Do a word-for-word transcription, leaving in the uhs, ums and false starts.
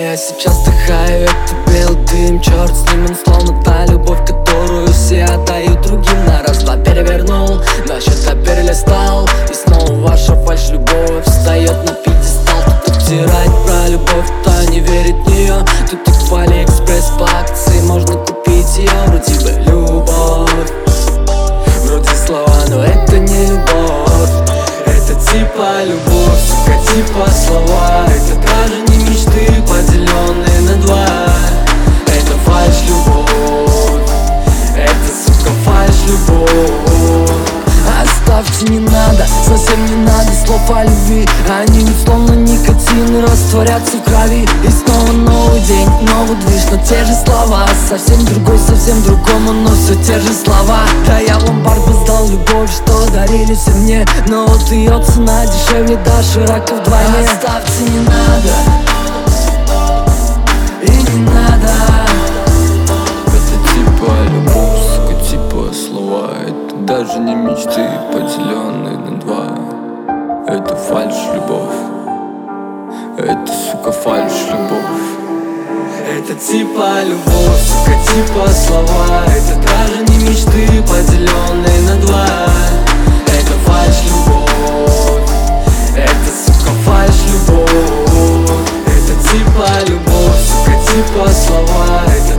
я сейчас вдыхаю этот белый дым. Черт с ним, он словно та любовь, которую все отдают другим. На раз-два перевернул, на счета перелистал, и снова ваша фальшь-любовь встает на пьедестал. Тут обтирать про любовь, кто не верит в нее. Тут и в Алиэкспресс по акции можно купить ее. Вроде бы любовь, вроде слова, но это не любовь. Это типа любовь, сука, типа слова. Это даже не мечты, поделенные на два. Это фальшь-любовь, это, сука, фальшь-любовь. Оставьте, не надо, совсем не надо слов о любви. Они ведь словно никотин, растворятся в крови. И снова новый день, новый движ, но те же слова. Совсем другой, совсем другому, но все те же слова. Да я в ломбард бы сдал любовь, что дарили все мне, но вот ее цена дешевле, да, широко вдвойне. Оставьте, не надо, и не надо. Это типа любовь, сука, типа слова. Это даже не мечты, поделенные на два. Это фальшь-любовь, это, сука, фальшь-любовь. Это типа любовь, сука, типа слова. Это даже не мечты, поделенные на два. Это фальшь-любовь, это, сука, фальшь-любовь. Это типа любовь, сука, типа слова. Это